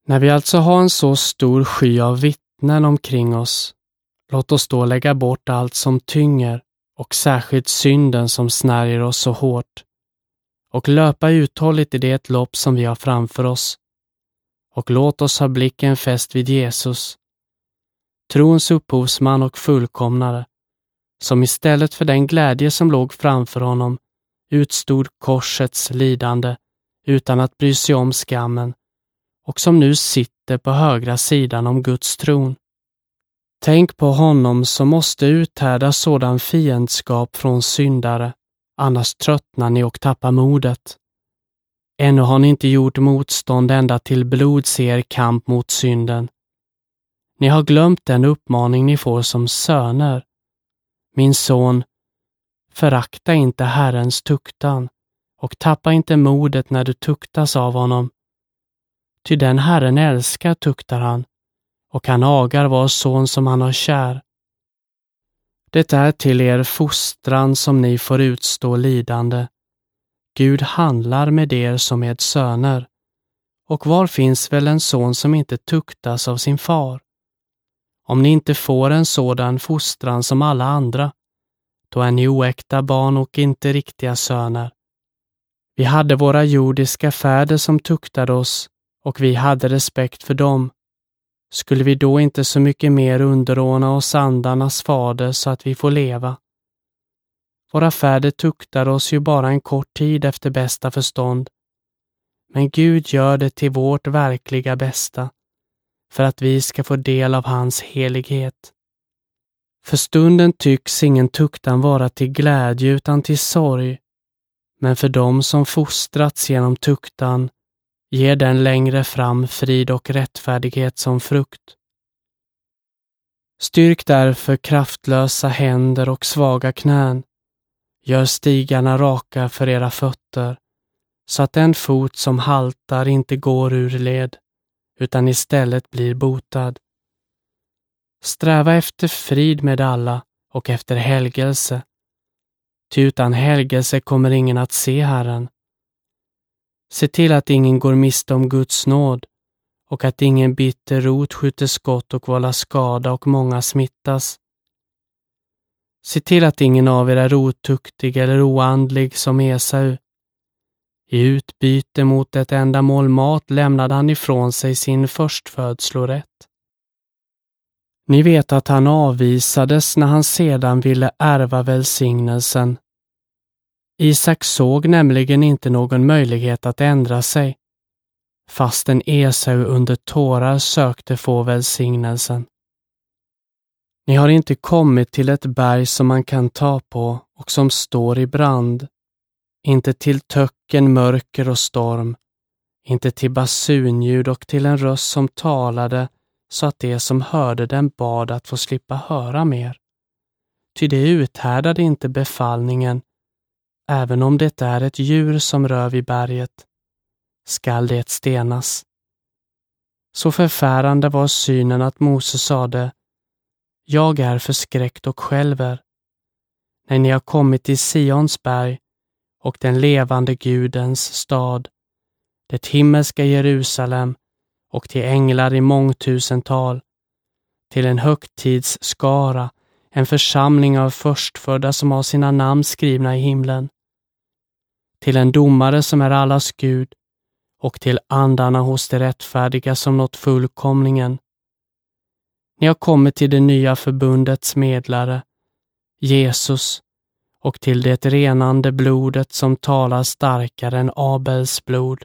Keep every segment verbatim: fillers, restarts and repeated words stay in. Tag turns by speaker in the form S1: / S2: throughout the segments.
S1: När vi alltså har en så stor sky av vittnen omkring oss, låt oss då lägga bort allt som tynger och särskilt synden som snärjer oss så hårt och löpa uthålligt i det lopp som vi har framför oss. Och låt oss ha blicken fäst vid Jesus, trons upphovsman och fullkomnare, som istället för den glädje som låg framför honom utstod korsets lidande utan att bry sig om skammen och som nu sitter på högra sidan om Guds tron. Tänk på honom som måste uthärda sådan fiendskap från syndare, annars tröttnar ni och tappar modet. Ännu har ni inte gjort motstånd ända till blods er kamp mot synden. Ni har glömt den uppmaning ni får som söner. Min son, förakta inte Herrens tuktan och tappa inte modet när du tuktas av honom. Ty den Herren älskar tuktar han, och han agar var son som han har kär. Det är till er fostran som ni får utstå lidande. Gud handlar med er som med söner. Och var finns väl en son som inte tuktas av sin far? Om ni inte får en sådan fostran som alla andra, då är ni oäkta barn och inte riktiga söner. Vi hade våra jordiska fäder som tuktade oss, och vi hade respekt för dem. Skulle vi då inte så mycket mer underordna oss andarnas fader så att vi får leva? Våra fäder tuktade oss ju bara en kort tid efter bästa förstånd. Men Gud gör det till vårt verkliga bästa, för att vi ska få del av hans helighet. För stunden tycks ingen tuktan vara till glädje utan till sorg, men för dem som fostrats genom tuktan ger den längre fram frid och rättfärdighet som frukt. Styrk därför kraftlösa händer och svaga knän. Gör stigarna raka för era fötter, så att den fot som haltar inte går ur led, utan istället blir botad. Sträva efter frid med alla och efter helgelse, ty utan helgelse kommer ingen att se Herren. Se till att ingen går miste om Guds nåd och att ingen bitter rot skjuter skott och vållar skada och många smittas. Se till att ingen av er är otuktig eller oandlig som Esau. I utbyte mot ett enda mål mat lämnade han ifrån sig sin förstfödslorätt. Ni vet att han avvisades när han sedan ville ärva välsignelsen. Isak såg nämligen inte någon möjlighet att ändra sig, fastän Esau under tårar sökte få välsignelsen. Ni har inte kommit till ett berg som man kan ta på och som står i brand, inte till töcken, mörker och storm, inte till basunljud och till en röst som talade så att de som hörde den bad att få slippa höra mer. Ty det uthärdade inte befallningen, även om det är ett djur som rör vid berget, skall det stenas. Så förfärande var synen att Mose sade: Jag är förskräckt och skälver. När ni har kommit till Sions berg och den levande Gudens stad, det himmelska Jerusalem och till änglar i mångtusental, till en högtidsskara, en församling av förstfödda som har sina namn skrivna i himlen, till en domare som är allas Gud och till andarna hos de rättfärdiga som nått fullkomningen. Ni har kommit till det nya förbundets medlare, Jesus, och till det renande blodet som talar starkare än Abels blod.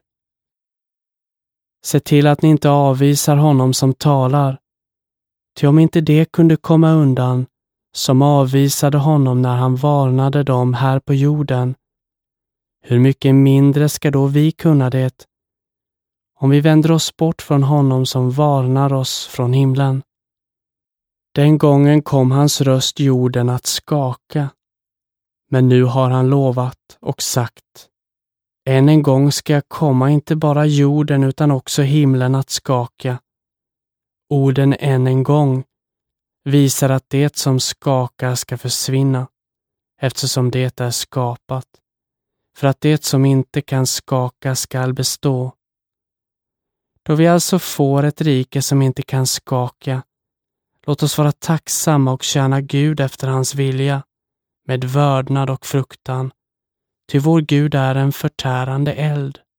S1: Se till att ni inte avvisar honom som talar, ty om inte det kunde komma undan, som avvisade honom när han varnade dem här på jorden, hur mycket mindre ska då vi kunna det, om vi vänder oss bort från honom som varnar oss från himlen? Den gången kom hans röst jorden att skaka, men nu har han lovat och sagt: än en gång ska jag komma inte bara jorden utan också himlen att skaka. Orden än en gång visar att det som skakar ska försvinna, eftersom det är skapat, för att det som inte kan skaka skall bestå. Då vi alltså får ett rike som inte kan skaka, låt oss vara tacksamma och tjäna Gud efter hans vilja, med vördnad och fruktan, ty vår Gud är en förtärande eld.